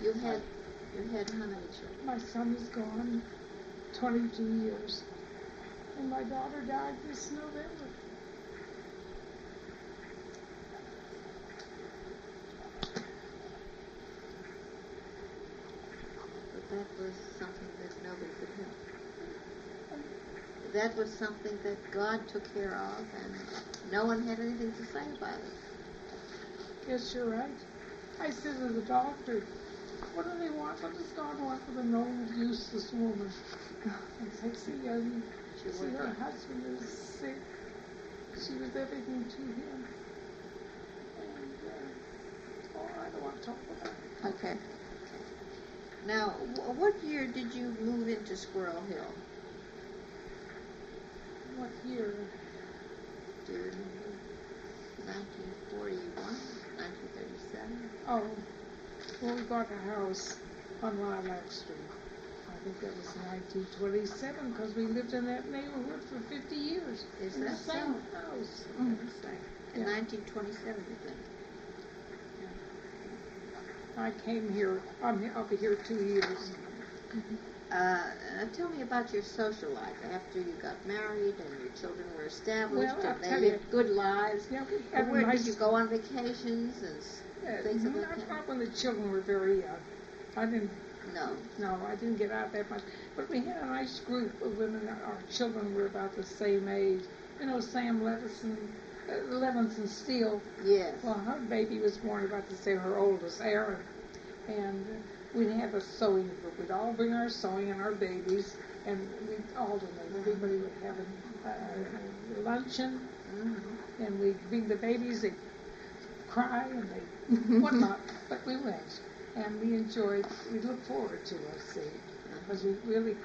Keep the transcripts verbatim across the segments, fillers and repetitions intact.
You had, you had how many children? My son is gone twenty-two years, and my daughter died this November. But that was something that nobody could help. That was something that God took care of, and no one had anything to say about it. Yes, you're right. I said to the doctor, what do they want? What does God want with an old, useless woman? And I said, see, um, see, her husband is sick. She was everything to him. And, uh, oh, I don't want to talk about it. Okay. Now, what year did you move into Squirrel Hill? What year? Dear, nineteen forty-one, nineteen thirty-seven. Oh, well, we got a house on Lilac Street. I think that was nineteen twenty-seven, because we lived in that neighborhood for fifty years. Is in that the same so? house. Mm-hmm. In Yeah. nineteen twenty-seven, you think? Yeah. I came here. I'm, I'll be here two years. Mm-hmm. Uh, tell me about your social life after you got married and your children were established Well, and I'll they lived good lives. Yeah, we had Where a nice, did you go on vacations and uh, things not, like that? not when the children were very young. I didn't. No. No, I didn't get out that much. But we had a nice group of women. Our children were about the same age. You know, Sam Levinson, uh, Levinson Steele. Yes. Well, her baby was born about the same. Her oldest, Aaron, and. Uh, We'd have a sewing group. We'd all bring our sewing and our babies, and we'd alternate. Everybody would have a, a, a luncheon, mm-hmm. and we'd bring the babies. They'd cry and they whatnot, but we went, and we enjoyed. We look forward to it, see, because we really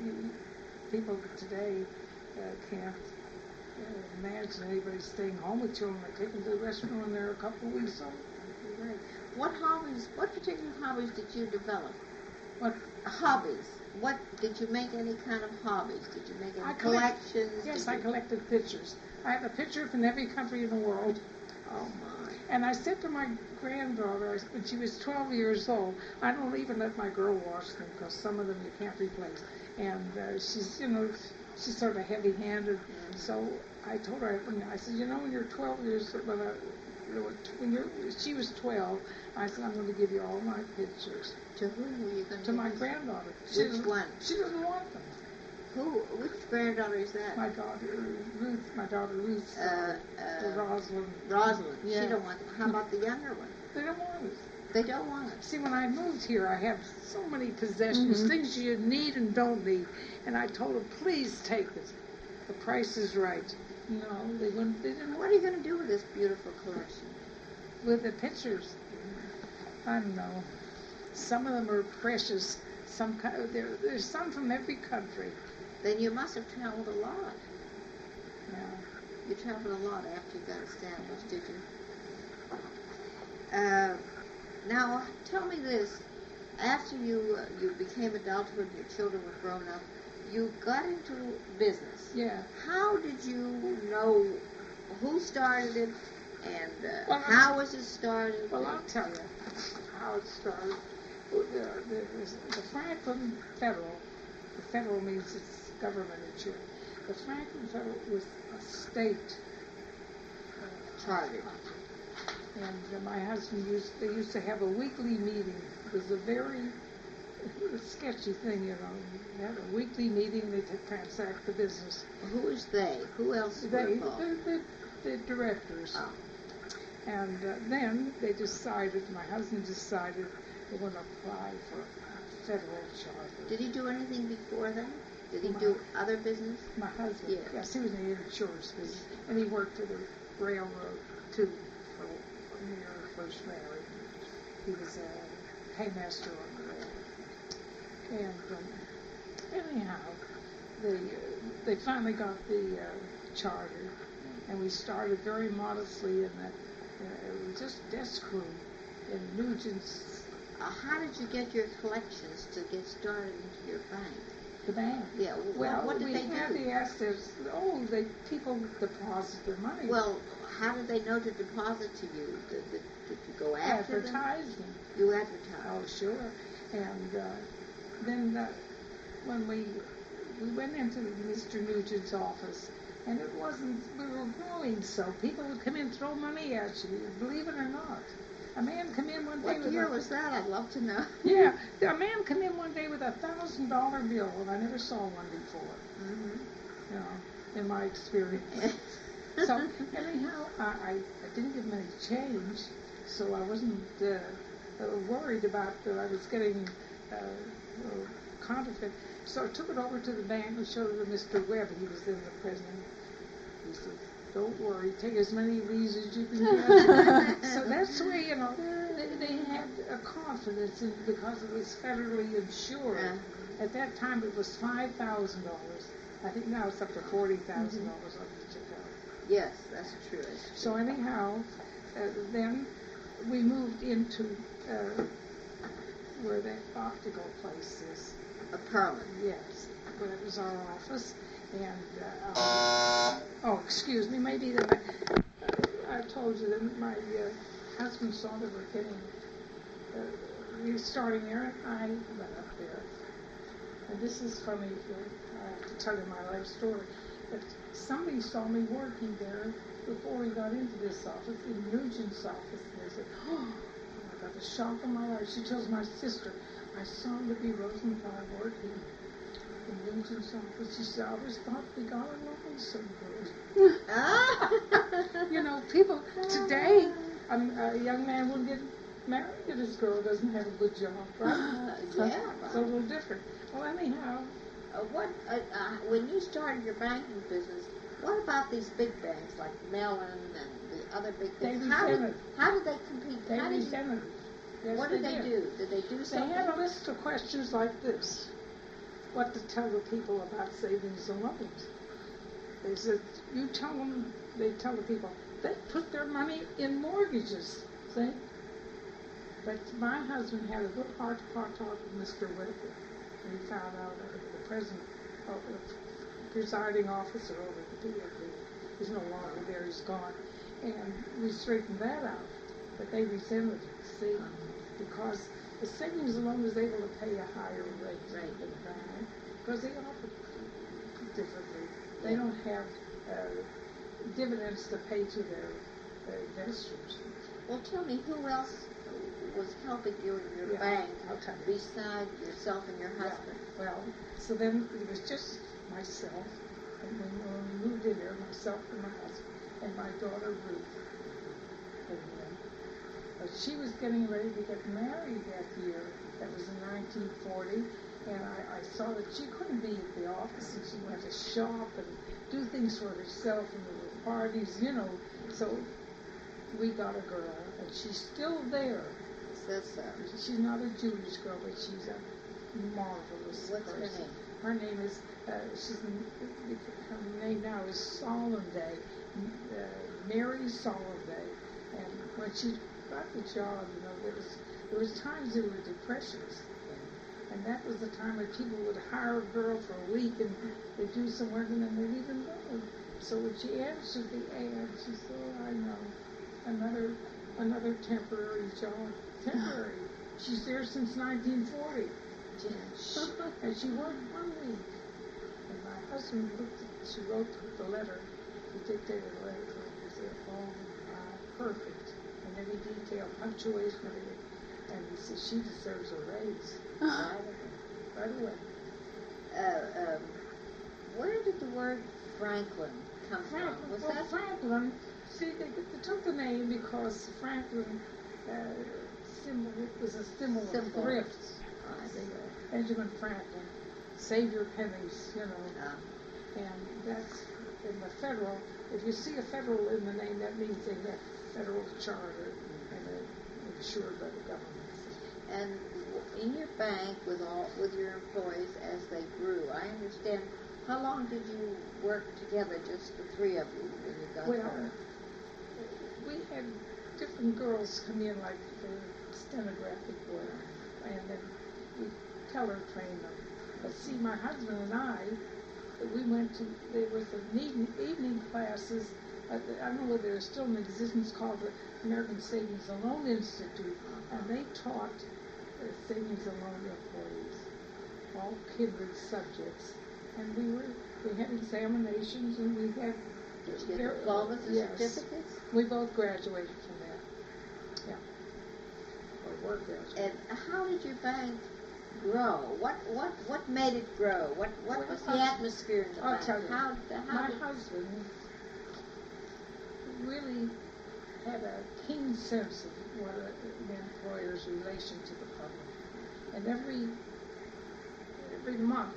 people today uh, can't uh, imagine anybody staying home with children. They take them to the restaurant when they're a couple of weeks old. Right. What hobbies, what particular hobbies did you develop? What? Hobbies. What, did you make any kind of hobbies? Did you make any I collections? Collect, yes, did I you? collected pictures. I have a picture from every country in the world. Oh, my. And I said to my granddaughter, when she was twelve years old, I don't even let my girl wash them because some of them you can't replace. And uh, she's, you know, she's sort of heavy-handed. Mm-hmm. So I told her, I said, you know, when you're twelve years old, when, I, when you're, she was twelve, I said, I'm going to give you all my pictures. To whom were you going to To my this? granddaughter. She Which one? She doesn't want them. Who? Which granddaughter is that? My daughter, Ruth. My daughter, Ruth. Uh, uh, Rosalind. Rosalind. Yeah. She don't want them. How about the younger one? They don't want it. They don't want it. See, when I moved here, I have so many possessions, mm-hmm. things you need and don't need. And I told them, please take this. The price is right. No, they wouldn't. They didn't. What are you going to do with this beautiful collection? With the pictures? I don't know. Some of them are precious. Some there, there's some from every country. Then you must have traveled a lot. Yeah. You traveled a lot after you got established, did you? Uh, now, tell me this. After you uh, you became adulthood and your children were grown up, you got into business. Yeah. How did you know who started it and uh, well, how was it started? Well, I'll tell you how it started. The, the, the Franklin Federal, the federal means it's government insurance. The Franklin Federal was a state uh, chartered. And uh, my husband used, they used to have a weekly meeting. It was a very sketchy thing, you know. They had a weekly meeting, they could transact the business. Who is they? Who else they? were involved? The, the, the directors. Oh. And uh, then they decided, my husband decided they were going to apply for a federal charter. Did he do anything before that? Did he my, do other business? My husband, yes. yes, he was in the insurance business. And he worked for the railroad, too, for when we were first married. He was a paymaster on the railroad. And um, anyhow, they, uh, they finally got the uh, charter, and we started very modestly in that. Uh, it was just desk room in Nugent's. Uh, how did you get your collections to get started into your bank? The bank. Yeah. Well, Well, what did we they had do? the assets. Oh, they people deposit their money. Well, how did they know to deposit to you? Did, did, did you go after them? Advertising. You advertised. Oh, sure. And uh, then uh, when we we went into Mister Nugent's office, and it wasn't, we were growing, so people would come in and throw money at you, believe it or not. A man come in one day What with year a, was that? I'd love to know. yeah, a man come in one day with a thousand dollar bill, and I never saw one before. Mm-hmm. You know, in my experience. So anyhow, I, I, I didn't give him any change, so I wasn't uh, uh, worried about that I was getting uh, uh, counterfeit. So I took it over to the bank and showed it to Mister Webb. He was then the president. He said, "Don't worry, take as many of these as you can get." So that's the way, you know, they, they had a confidence in because it was federally insured. Yeah. At that time, it was five thousand dollars. I think now it's up to forty thousand dollars on each account. Yes, that's true. That's true. So anyhow, uh, then we moved into uh, where that optical place is. A Pearland. Yes, where it was our office. And, uh, oh, excuse me, maybe that I, I told you that my uh, husband saw that we're getting, uh, we were starting there, and I went up there. And this is funny, I have to tell you my life story. But somebody saw me working there before we got into this office, in Nugent's office, and they said, "Oh, I got the shock of my life." She tells my sister, "I saw Libby Rosenthal working in Nugent's office." She said, "I always thought we got along so good." You know, people, today, um, a young man will get married if his girl doesn't have a good job, right? Uh, So yeah, it's a right. little different. Well, anyhow, Uh, what uh, uh, when you started your banking business, what about these big banks like Mellon and the other big they things? How did, resented. how did they compete? They How did you, resented. Yes, what did they, did. do? Did they do They something? had a list of questions like this. What to tell the people about savings and loans. They said, you tell them, they tell the people, they put their money in mortgages, see? But my husband had a good heart-to-heart talk with Mister Whitaker. And he found out that the president, oh, the presiding officer over the P F D, he's no longer there, he's gone. And we straightened that out. But they resented it, see? Because the savings and loan is able to pay a higher rate Right. than the bank. Because they operate differently. They Yeah. don't have uh, dividends to pay to their, their investors. Well, tell me, who else was helping you in your Yeah, bank I'll tell you. besides yourself and your husband? Yeah, well, so then it was just myself, and when we moved in there, myself and my husband, and my daughter Ruth. And, uh, but she was getting ready to get married that year. That was in nineteen forty. And I, I saw that she couldn't be at the office, and she went to shop and do things for herself, and there were parties, you know. So we got a girl, and she's still there. Says so. She's not a Jewish girl, but she's a marvelous What's her person. name? Her name is, uh, she's, her name now is Solanday, uh, Mary Solanday. And when she got the job, you know, there was, there was times there were depressions. And that was the time when people would hire a girl for a week and they'd do some work and then they'd even go. So when she answered the ad, she said, "Oh, I know, another another temporary job. Temporary. She's there since nineteen forty. And she worked one week. And my husband looked at, she wrote the letter, he dictated the letter to her. He said, "Oh, uh, perfect." And then he detailed punctuation and everything. And he said, "She deserves a raise." Right. Right away. Uh, um, where did the word Franklin come Franklin, from? Was well, that Franklin, see, they, they took the name because Franklin uh, symbol was a symbol, Symbol. of thrift. I see. Benjamin Franklin, save your pennies, you know. Ah. And that's in the federal. If you see a federal in the name, that means they have federal charter and they're insured by the government. And in your bank with all with your employees as they grew, I understand. How long did you work together, just the three of you, when you got Well, there? we had different girls come in, like the stenographic work, and then we color train them. But see, my husband and I, we went to, there was an evening, evening classes, uh, I don't know whether they're still in existence, called the American Savings and Loan Institute, and they taught uh, savings and loan employees, all kindred subjects. And we were, we had examinations, and we had... Did you get diplomas and yes, certificates? We both graduated from that. Yeah. Or were graduated. And how did your bank grow? What what what made it grow? What what Well, was the I'll- atmosphere in the I'll bank? tell you. How, how My did, husband really had a keen sense of what a, an employer's relation to the public. And every every month,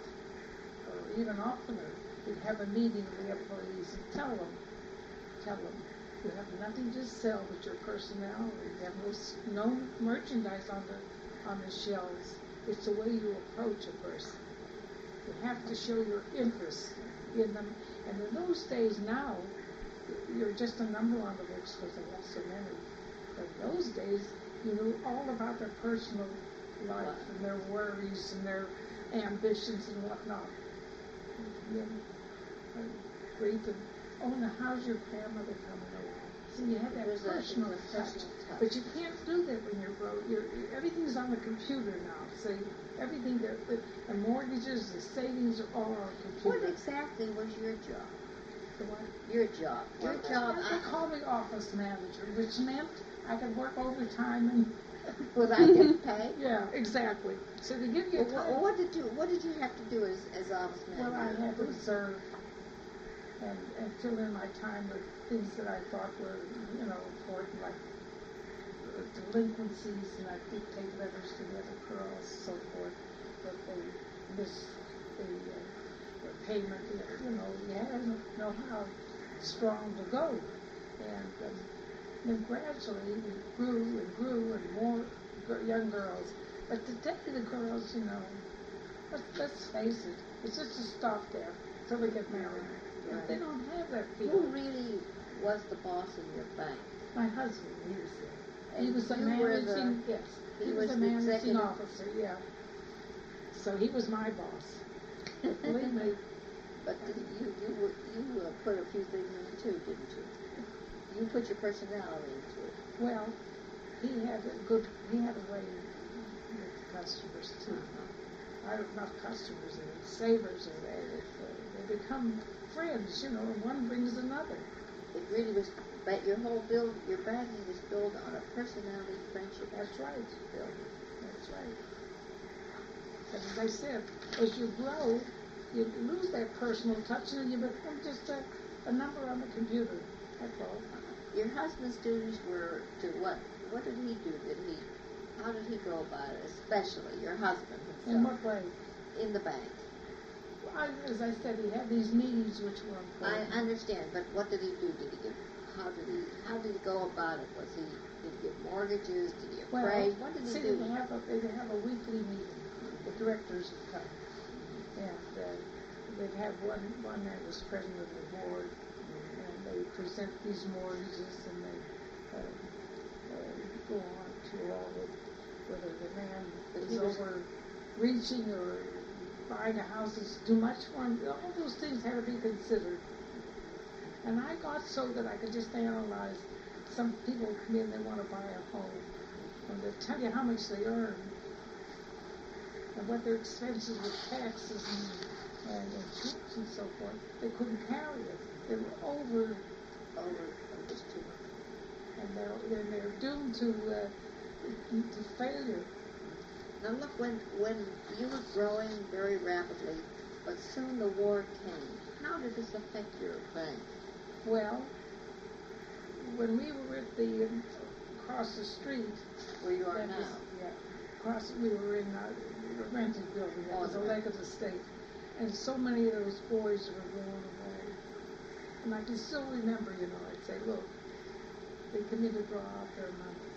or even oftener, we'd have a meeting with the employees and tell them, tell them, you have nothing to sell but your personality. You have no, s- no merchandise on the on the shelves. It's the way you approach a person. You have to show your interest in them. And in those days now, you're just a number on the books because they have so many. But in those days, you knew all about their personal life and their worries and their ambitions and whatnot. You know, and greet them. Oh, now how's your grandmother coming along? See, you had that It was a- it was personal a touch. personal touch. But you can't do that when you're broke. You're, everything's on the computer now. See, everything, that, that, the mortgages, the savings are all on the what computer. exactly was your job? The what? Your job. Your Well, job. They call me office manager, which meant I could work overtime and Without getting paid? yeah, exactly. So they give you a Well, time. what, what did you What did you have to do as as office manager? Well, I had to observe and, and fill in my time with things that I thought were, you know, important, like uh, delinquencies, and I dictate letters to the other girls, so forth, that they miss the, uh, the payment, you know, you had to know how strong to go. And um, then gradually we grew and grew and more g- young girls. But today the girls, you know, let's, let's face it, it's just a stopgap till they get married. Right. They don't have that Who feeling. really was the boss in your bank? My husband, he was there. He And was a you were managing, the- yes, he he was was a the managing executive- officer, yeah. So he was my boss. Believe me. But you you were, you uh, put a few things in it too, didn't you? You put your personality into it. Well, he had a good, he had a way with the customers too. I don't, not customers, they're savers, or they, they become friends, you know, and one brings another. It really was, but your whole build, your banking was built on a personality friendship. That's right. That's right. And as I said, as you grow, you lose that personal touch and you become just a, a number on the computer. That's all. Your husband's duties were to what? What did he do? Did he? How did he go about it? Especially your husband himself. In what way? In the bank. I, as I said, he had these meetings which were I important. understand, but what did he do? Did he give? How did he? How did he go about it? Was he? Did he give mortgages? Did he Well, appraise? What did he see, do? they have a they have a weekly meeting. The directors would come, and uh, they'd have one one that was president of the board, and they present these mortgages, and they uh, uh, go on to all of whether the man But is he was- overreaching or buying a house is too much for him. All those things had to be considered. And I got so that I could just analyze. Some people come in, they want to buy a home, and they tell you how much they earn and what their expenses with taxes and, and insurance and so forth. They couldn't carry it. They were over, Over. It was too much. and they're they're, they're doomed to uh, to failure. Now look, when when you were growing very rapidly, but soon the war came. How did this affect your bank? Well, when we were at the um, across the street, Where you are that now? was, yeah, across we were in uh, the rented building. That Oh, was the a rent- leg of the state, and so many of those boys were going away. And I can still remember, you know, I'd say, look, they come in to draw out their money.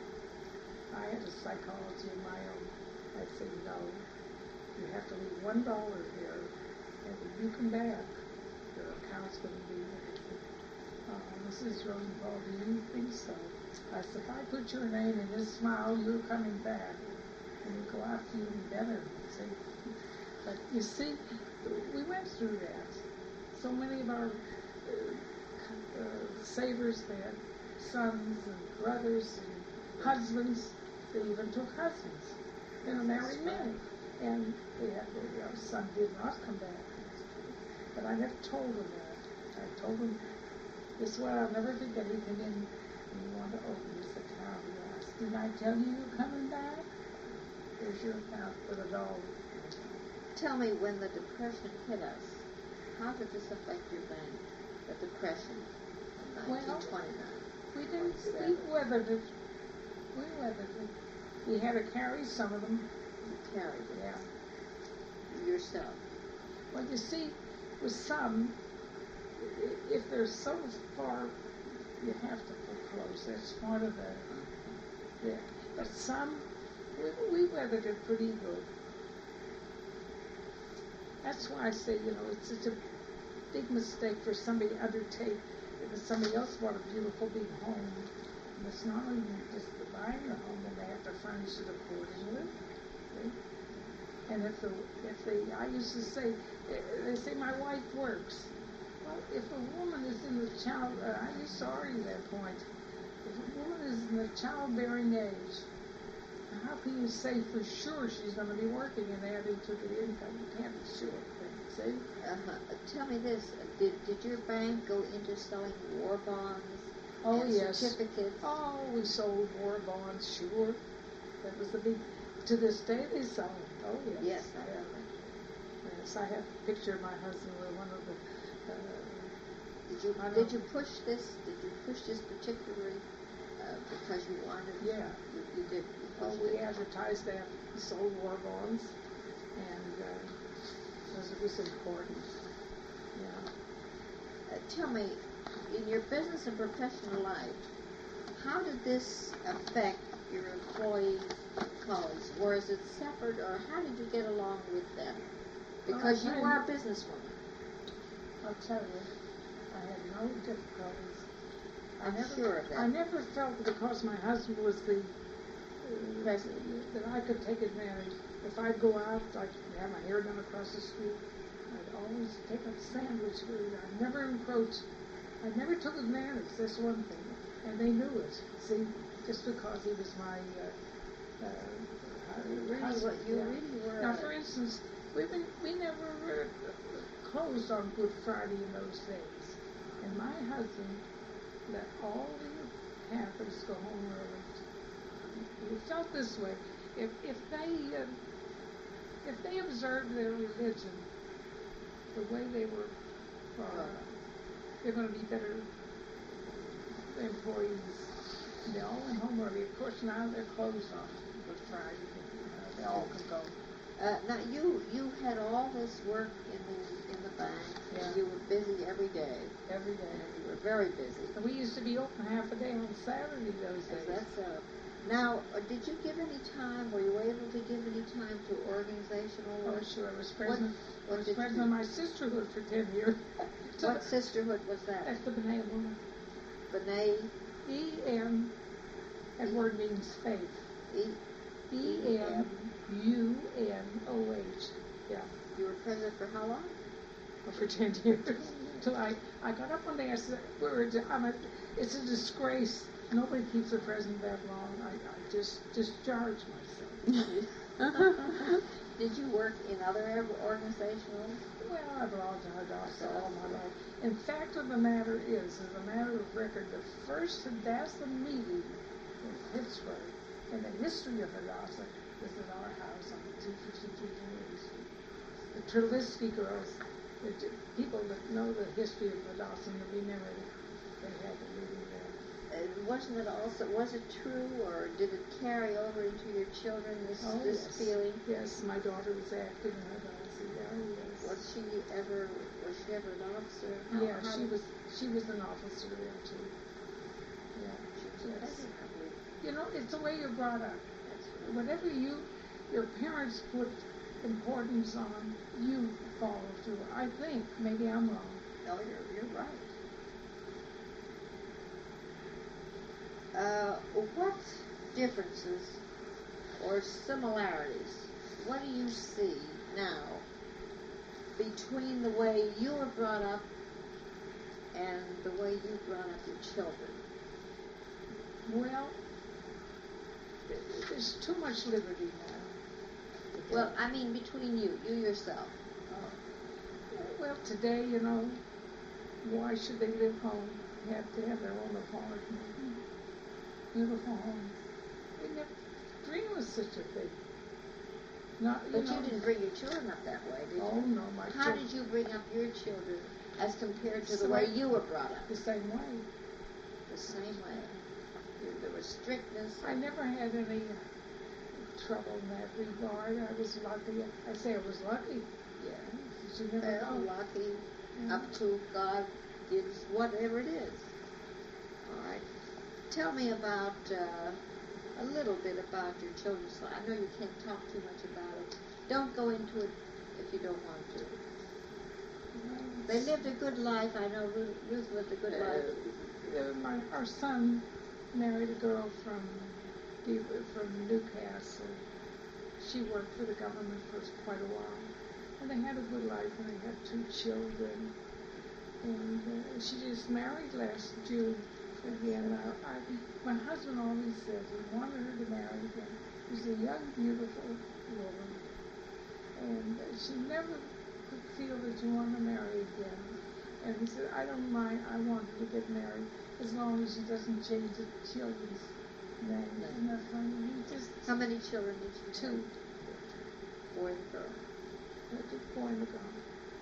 I had a psychology of my own. I'd say, no, you have to leave one dollar here, and when you come back, your account's going to be uh, Missus Rosenthal, do you think so? I said, if I put your name in this file, you're coming back, and we'll go after you even better. See? But you see, we went through that. So many of our uh, uh, savers had sons and brothers and husbands. They even took husbands. They were married men. And they had, you know, son did not come back. But I never told them that. I told them, this is what I'll never forget. He came in and he wanted to open his account. He asked, did I tell you you're coming back? Here's your account for the dog. Tell me, when the Depression hit us, how did this affect your bank? The Depression in nineteen twenty-nine. We didn't, we weathered it. We weathered it. We had to carry some of them. You carried it. Yeah. Yourself. Well, you see, with some, if they're so far, you have to foreclose. That's part of the, the but some, we, we weathered it pretty good. That's why I say, you know, it's such a big mistake for somebody to undertake if somebody else bought a beautiful big home. And it's not only just buying the home, and they have to furnish it accordingly. Okay? And if the, if they, I used to say, they say my wife works. Well, if a woman is in the child, uh, I used to argue that point. If a woman is in the childbearing age, how can you say for sure she's going to be working and adding to the income? You can't be sure. See? Uh-huh. Tell me this: Did did your bank go into selling war bonds? Oh and yes. Certificates. Oh, we sold war bonds. Sure. That was the big. To this day, they sell them. Oh yes. Yes, I yeah. know. Yes, I have a picture of my husband with one of the. Uh, Did you I did don't- you push this? Did you push this particularly uh, because you wanted? Yeah. You, you did. You Oh, pushed we it. advertised that we sold war bonds, and uh, because it was important. Yeah. Uh, tell me, in your business and professional life, how did this affect your employees, colleagues? Was it separate, or how did you get along with them? Because Well, I you were a businesswoman. I'll tell you, I had no difficulties. I I'm never, sure of that. I never felt because my husband was the uh, President. that I could take advantage. If I'd go out, I'd have my hair done across the street. I'd always take a sandwich food. I never encroached. I never took advantage. That's one thing, and they knew it. See, just because he was my uh, uh, Really, husband. what you yeah. really were. Now, a- for instance, we been, we never uh, closed on Good Friday in those days, and my husband let all the Catholics go home early. He felt this way: if if they uh, if they observed their religion the way they were brought up, they're going to be better employees. They all went home early. Of course, now they're closed on Good Friday. Uh, they all can go. Uh, now you you had all this work in the in the bank, Yeah. and you were busy every day, Every day. and you were very busy. And we used to be open half a day on Saturday those As days. that's uh, now, uh, did you give any time? Were you able to give any time to organizational Oh, work? sure. I was president. what I was did president you- of my sisterhood for ten years. So What sisterhood was that? that's the B'nai Emunah. B'nai E M. That word means faith. E. E M U N O H. Yeah. You were president for how long? For ten years. Till I, I got up one day, I said, we're, I'm a, it's a disgrace. Nobody keeps a president that long. I, I just discharged myself. Did you work in other organizational? Well, I belonged to Hadassah all my life. In fact of the matter is, as a matter of record, the first Hadassah meeting in Pittsburgh in the history of Hadassah was at our house on two fifty-three January Street. The Treliski girls, the t- people that know the history of Hadassah and remember it, they had the meeting there. Uh, wasn't it also, was it true, or did it carry over into your children, this, Oh, this yes. feeling? Yes, my daughter was active in Hadassah. Yeah, oh, yes. Was she ever, was she ever an officer? How- Yeah, how she did- was. She was an officer there too. Yeah, She was yes. president, I believe. You know, it's the way you're brought up. That's right. Whatever you, your parents put importance on, you follow through. I think. Maybe I'm wrong. No, you're, you're right. Uh, what differences or similarities, what do you see now between the way you were brought up and the way you brought up your children? Well, there's too much liberty now. Well, I mean between you, you yourself. Uh, well, today, you know, why should they live home? They have to have their own apartment, beautiful homes. We never dream of such a thing. Not, you But know, you didn't bring your children up that way, did oh, you? no, my How children. did you bring up your children as compared to the So way I- you were brought up? The same way. The same way. There- There was strictness. I never had any trouble in that regard. I was lucky. I say I was lucky. Yeah. Because you never Well, know. lucky Yeah. up to God gives whatever it is. All right. Tell me about uh, a little bit about your children's life. I know you can't talk too much about it. Don't go into it if you don't want to. They lived a good life. I know Ruth, Ruth lived a good Uh, life. uh, my, our son married a girl from the- from Newcastle. She worked for the government for quite a while, and they had a good life, and they had two children. And uh, she just married last June again. I, I, my husband always said he wanted her to marry again. She's a young, beautiful woman, and uh, she never could feel that she wanted to marry again. And he said, I don't mind, I want her to get married as long as she doesn't change the children's names. No. Isn't that funny? He just, How many children did you two, have? Boy and girl. a boy and a girl.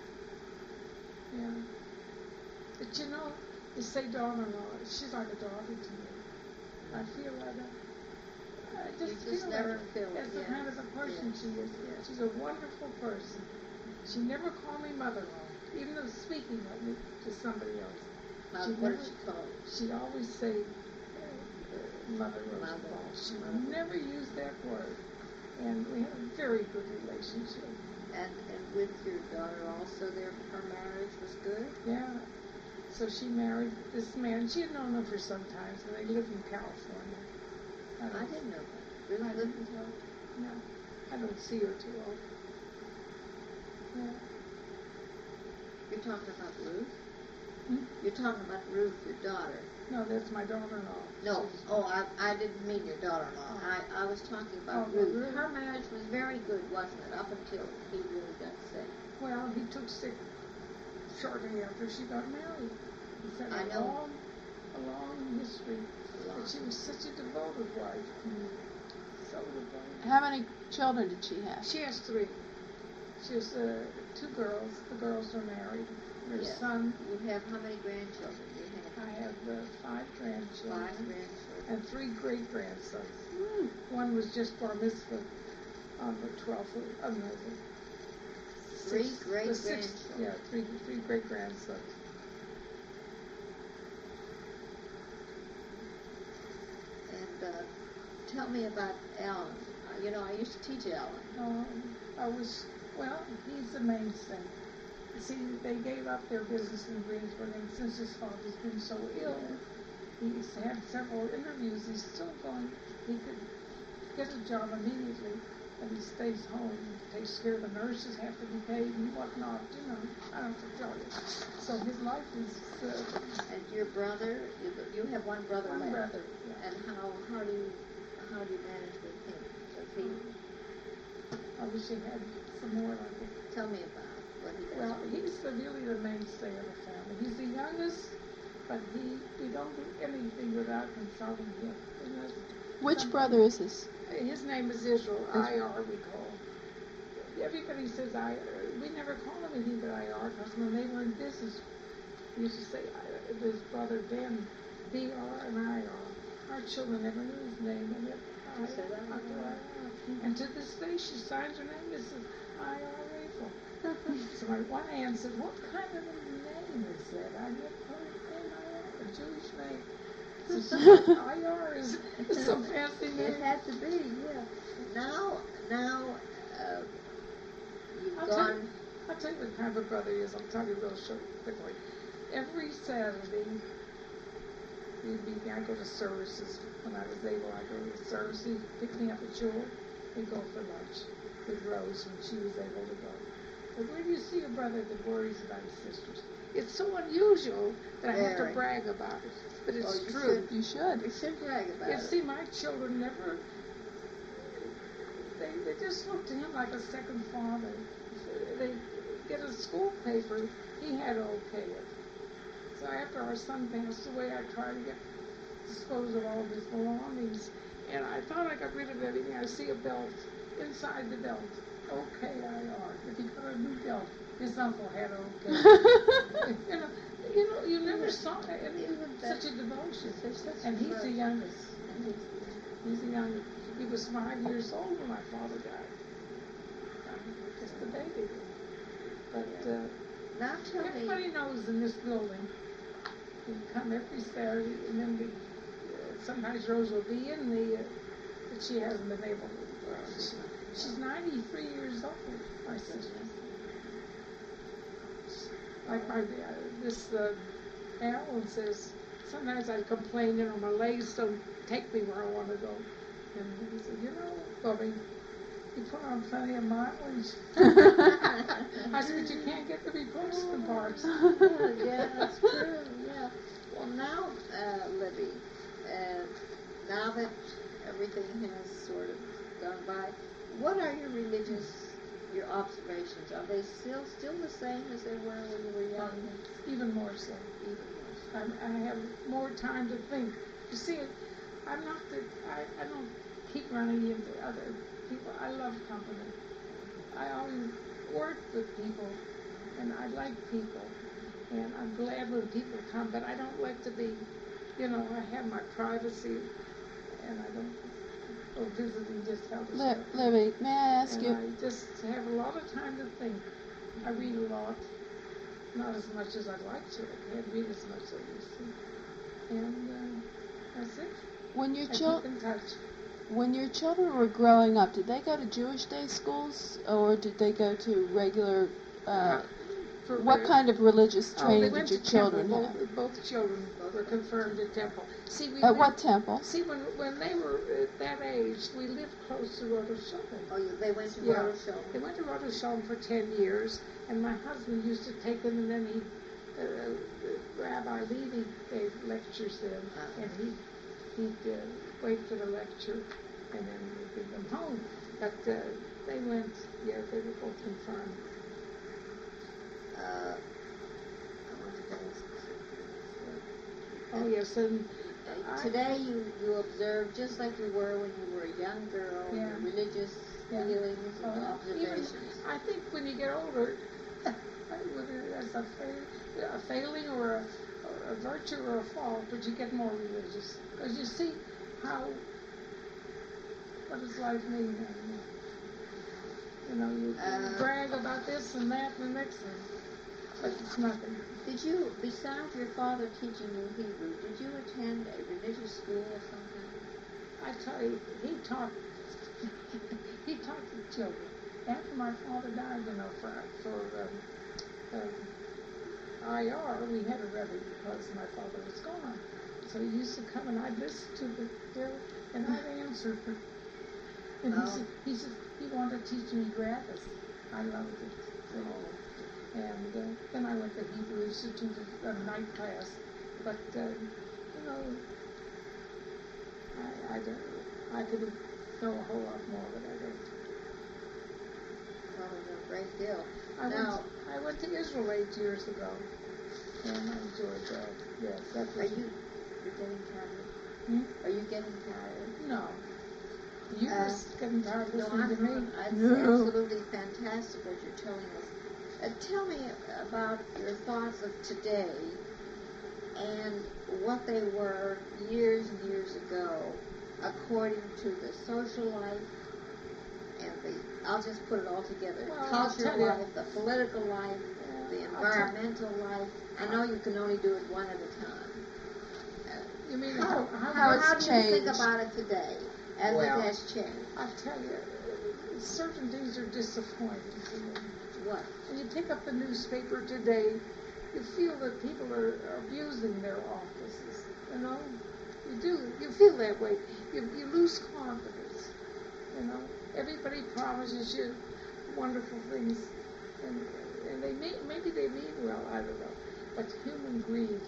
Yeah. But you know, you say daughter-in-law, she's like a daughter to me. I feel like a, I just, You just feel never like feel it, that's the yes, kind of a person yes, she is. yes. She's a wonderful person. She never called me mother-in-law, even though speaking of me to somebody else. How, She what never, did she call you? she'd always say uh, uh, Mother Rosenthal. Mother, She mother. never used that word. And we had a very good relationship. And and with your daughter also, their her marriage was good. Yeah. So she married this man. She had known him for some time, so they lived in California. I, I don't- didn't know that. Ruth I lived didn't. in California. No, I don't see her too often. Yeah. You're talking about Ruth. Hmm? You're talking about Ruth, your daughter. No, that's my daughter-in-law. No, She's- oh, I, I didn't mean your daughter-in-law. I, I was talking about Oh, Ruth. Ruth. Her marriage was very good, wasn't it? Up until he really got sick. Well, he took sick shortly after she got married. He had I a know. long, a long history. But she was such a devoted wife. So devoted. How many children did she have? She has three. She has uh, two girls. The girls are married. Her Yes. son, You have how many grandchildren? You have I have uh, five grandchildren. five grandchildren. And three great-grandsons. Hmm. One was just bar mitzvah on the twelfth of, oh, no, the Three sixth- great the sixth, grandchildren. Yeah, three, three great-grandsons. And uh, tell me about Alan. Uh, you know, I used to teach Alan. Um, I was, well, he's the mainstay. See, they gave up their business in Greensburg, and since his father's been so ill, he's had several interviews. He's still going. He could get a job immediately, but he stays home, takes care of the nurses, have to be paid and whatnot. You know, I don't have to tell you. So his life is uh, And your brother, you, you have one brother one left. brother. Yeah. And how how do you how do you manage with him? Does he I wish he had some more like him. tell me about what he does? Well, he's the, really the mainstay of the family. He's the youngest, but he we don't do anything without consulting him. You know, Which some- brother is this? His name is Israel. I R we call him. Everybody says I R. We never call him anything but I R because when they were in business, we used to say I, his brother Ben, B R and I R. Our children never knew his name, and yet I You said I R. R. And to this day, she signs her name Missus I R Rachel. So my one aunt said, "What kind of a name is that? I never heard of I R, a Jewish name." So she said, I R is, is a fancy It name. had to be, yeah. Now, now, uh, you've I'll tell, you, gone. I'll tell you what kind of a brother he is. I'll tell you real short, quickly. Every Saturday, we'd be, I go to services. When I was able, I go to services. He'd pick me up at Jewel. We'd go for lunch with Rose when she was able to go. But where do you see a brother that worries about his sisters? It's so unusual that I have to Very. brag about it, but it's Well, you true. You should. You should brag about Yeah, it. see, my children never, they, they just look to him like a second father. They get a school paper, he had to okay it. So after our son passed away, I tried to get dispose of all of his belongings, and I thought I got rid of everything. I see a belt, inside the belt, O K I R. If he got a new belt, his uncle had okay. you know, you know, you never saw any such a devotion. And he's the youngest. He's the youngest. He was five years old when my father died. Um, just a baby. But uh, Now tell me, everybody knows in this building, you come every Saturday, and then we, uh, sometimes Rose will be in the, uh, but she hasn't been able to. Uh, she, she's ninety-three years old, my sister. Like my, uh, this uh, Alan says, sometimes I complain, you know, my legs don't take me where I want to go. And he said, you know, Bobby, you put on plenty of mileage. I said, but you can't get to be posted parts. yeah, that's true, yeah. Well, now, uh, Libby, uh, now that everything has sort of gone by, what are your religious, your observations? Are they still still the same as they were when you were young? Um, even more so. Even more so. I, I have more time to think. You see, I'm not the, I, I don't keep running into other people. I love company. I always work with people, and I like people, and I'm glad when people come, but I don't like to be, you know, I have my privacy, and I don't go visiting just how to Li- Libby, may I ask and you? I just have a lot of time to think. I read a lot, not as much as I'd like to. I can't read as much as I used to. And uh, that's it. When your I chil- keep in touch. when your children were growing up, did they go to Jewish day schools or did they go to regular? Uh, For what re- kind of religious Oh, training they did went your to children temple. have? Both, both children were confirmed at temple. See, we At lived, what temple? See, when when they were at that age, we lived close to Rosh Hashanah. Oh, you, they went to Yeah. Rosh Hashanah. They went to Rosh Hashanah for ten years, and my husband used to take them, and then he, uh, Rabbi Levy gave lectures then, Uh-huh. and he, he'd uh, wait for the lecture, and then we'd give them home. But uh, they went, yeah, they were both confirmed. Uh, I want to go Oh, yes, and Uh, I- Today you, you observe just like you were when you were a young girl, Yeah. your religious Yeah. feelings and Uh, observations. Even, I think when you get older, whether that's a, fail, a failing or a, or a virtue or a fault, but you get more religious. Because you see how, what does life mean? And, you know, you, you Uh, brag about this and that and the next thing, but it's nothing. Did you, besides your father teaching you Hebrew, did you attend a religious school or something? I tell you, he taught, he taught the children. After my father died, you know, for, for um, um, I R, we had a rebbe because my father was gone. So he used to come and I'd listen to the bill and I'd answer for. And he Oh. said, he said, he wanted to teach me Gravis. I loved it. So, and uh, then I went to Hebrew Institute at a night class. But, uh, you know, I, I don't, I could know a whole lot more, but I don't. Probably a great deal. I Now, went, I went to Israel eight years ago, and I enjoyed that. Yes, that are was. you, you're getting tired? Hmm? Are you getting tired? No. You Uh, were getting tired No, listening I'm to me. not. It's No. absolutely fantastic what you're telling us. Uh, tell me about your thoughts of today and what they were years and years ago according to the social life and the, I'll just put it all together, Well, I'll cultural tell you. life, the political life, the I'll tell- environmental life. I know you can only do it one at a time. Uh, You mean how, how, how it's how do you think changed. about it today as Well, it has changed? I tell you, certain things are disappointing to me. What? When you pick up the newspaper today, you feel that people are abusing their offices. You know, you do. You feel that way. You you lose confidence. You know, everybody promises you wonderful things, and, and they may, maybe they mean well, I don't know, but human greed.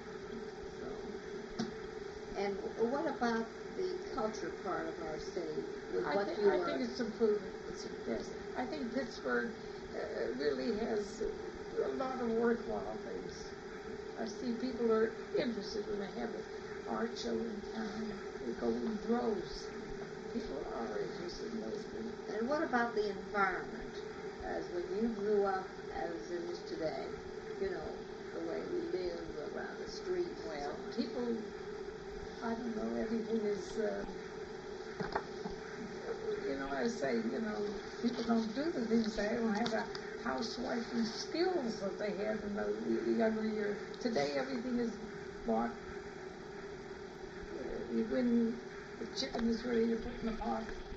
So. And what about the culture part of our city? With I, what th- you I are, think it's improving. it's Yes, I think Pittsburgh uh, really has a lot of worthwhile things. I see people are interested when they have an art show in town. They go in droves. People are interested in those things. And what about the environment, as when you grew up, as it is today? You know, the way we live around the streets. Well, people, I don't know, everything is, uh, you know, I say, you know, people don't do the things they don't have the housewifely skills that they had in the younger years. Today, everything is bought. Uh, when the chicken is ready to put in the pot,